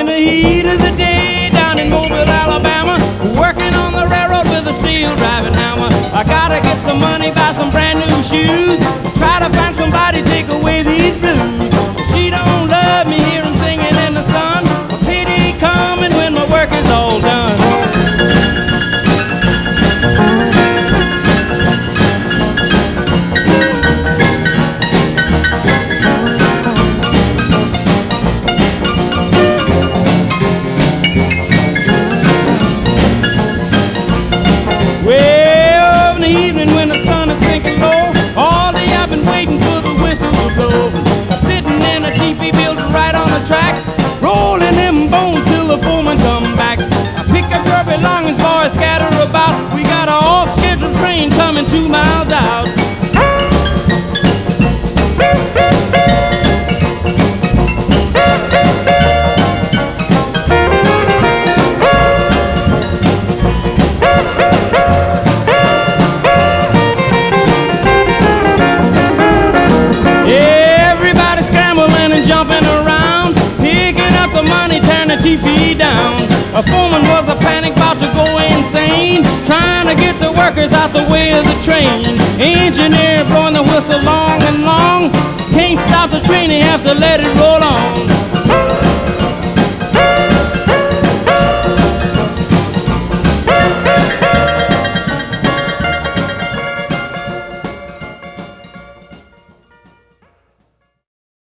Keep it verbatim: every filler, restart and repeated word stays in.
in the heat of the day down in Mobile, Alabama, working on the railroad with a steel driving hammer. I gotta get some money, buy some brand new shoes, try to find somebody take away these blues. She don't love me, hear 'em singing in the sun. A pity coming when my work is all done. Well, in the evening when the sun is sinking low, all day I've been waiting for the whistle to blow. Sitting in a teepee built right on the track, rolling them bones till the foreman come back. I pick up your belongings, boys, scatter about. We got a off-scheduled train coming two miles out. Everybody scrambling and jumping around, picking up the money, tearing the T V down. A foreman was a panic, about to go insane, trying to get the workers out the way of the train. Engineer blowing the whistle long and long, can't stop the train, he have to let it roll on.